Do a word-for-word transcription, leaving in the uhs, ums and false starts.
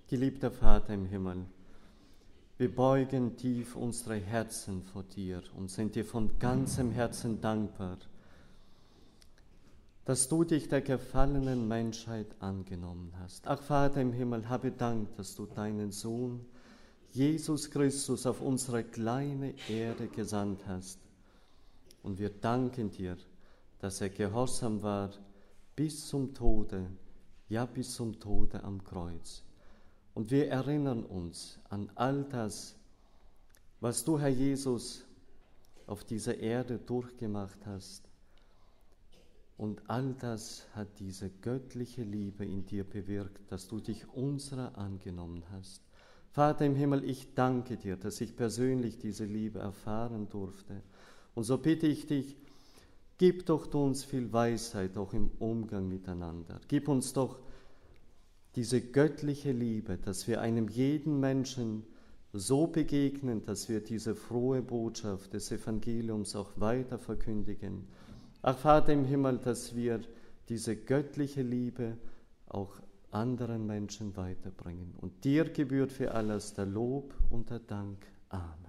Geliebter Vater im Himmel, wir beugen tief unsere Herzen vor dir und sind dir von ganzem Herzen dankbar, dass du dich der gefallenen Menschheit angenommen hast. Ach Vater im Himmel, habe Dank, dass du deinen Sohn Jesus Christus auf unsere kleine Erde gesandt hast. Und wir danken dir, dass er gehorsam war bis zum Tode, ja bis zum Tode am Kreuz. Und wir erinnern uns an all das, was du, Herr Jesus, auf dieser Erde durchgemacht hast. Und all das hat diese göttliche Liebe in dir bewirkt, dass du dich unserer angenommen hast. Vater im Himmel, ich danke dir, dass ich persönlich diese Liebe erfahren durfte. Und so bitte ich dich, gib doch du uns viel Weisheit auch im Umgang miteinander. Gib uns doch diese göttliche Liebe, dass wir einem jeden Menschen so begegnen, dass wir diese frohe Botschaft des Evangeliums auch weiter verkündigen. Ach Vater im Himmel, dass wir diese göttliche Liebe auch anderen Menschen weiterbringen. Und dir gebührt für alles der Lob und der Dank. Amen.